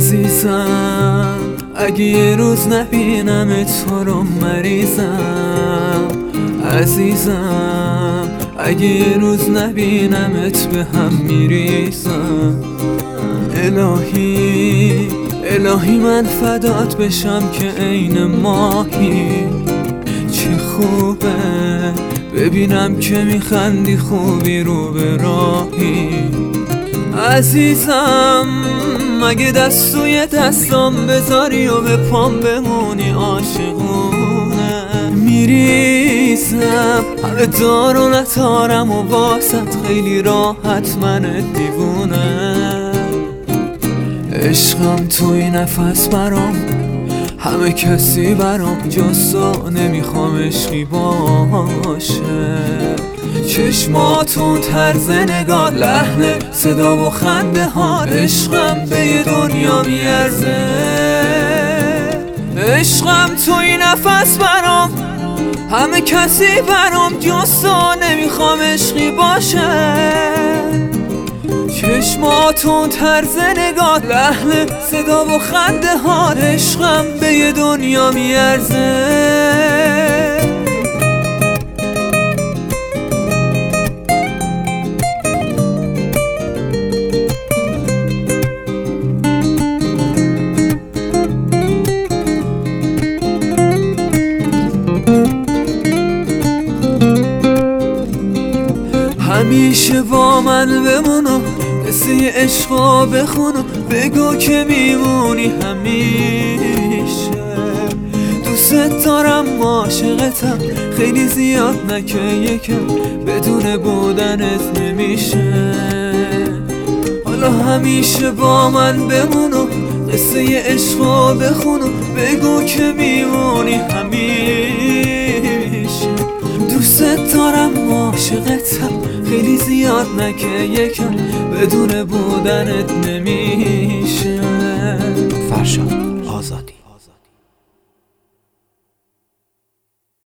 عزیزم اگه یه روز نبینم تو رو مریضم. عزیزم اگه یه روز نبینمت به هم میریزم. الهی الهی من فدات بشم که عین ماهی. چه خوبه ببینم که میخندی خوبی رو به راهی. عزیزم اگه دستوی دستام بذاری و به پام بمونی عاشقونه میریزم. همه دار و نتارم و واسط خیلی راحت من دیوونه. عشقم توی نفس برام همه کسی برام جز تو نمیخوام عشقی باشه. چشماتون طرز نگاه لحن صدا و خنده ها عشقم به یه دنیا میارزه. عشقم توی نفس برام همه کسی برام جز تو نمیخوام عشقی باشه. چشماتون طرز نگاه لحن صدا و خنده ها عشقم به یه دنیا میارزه. همیشه با من بمونو قصه عشقا بخونو بگو که میمونی همیشه. دوست دارم عاشقتم خیلی زیاد نکه یکم بدون بودنت نمیشه. حالا همیشه با من بمونو قصه عشقا بخونو بگو که میمونی همیشه. دوست دارم عاشقتم خیلی زیاد نکه یکم بدون بودنت نمیشه. فرشاد آزادی.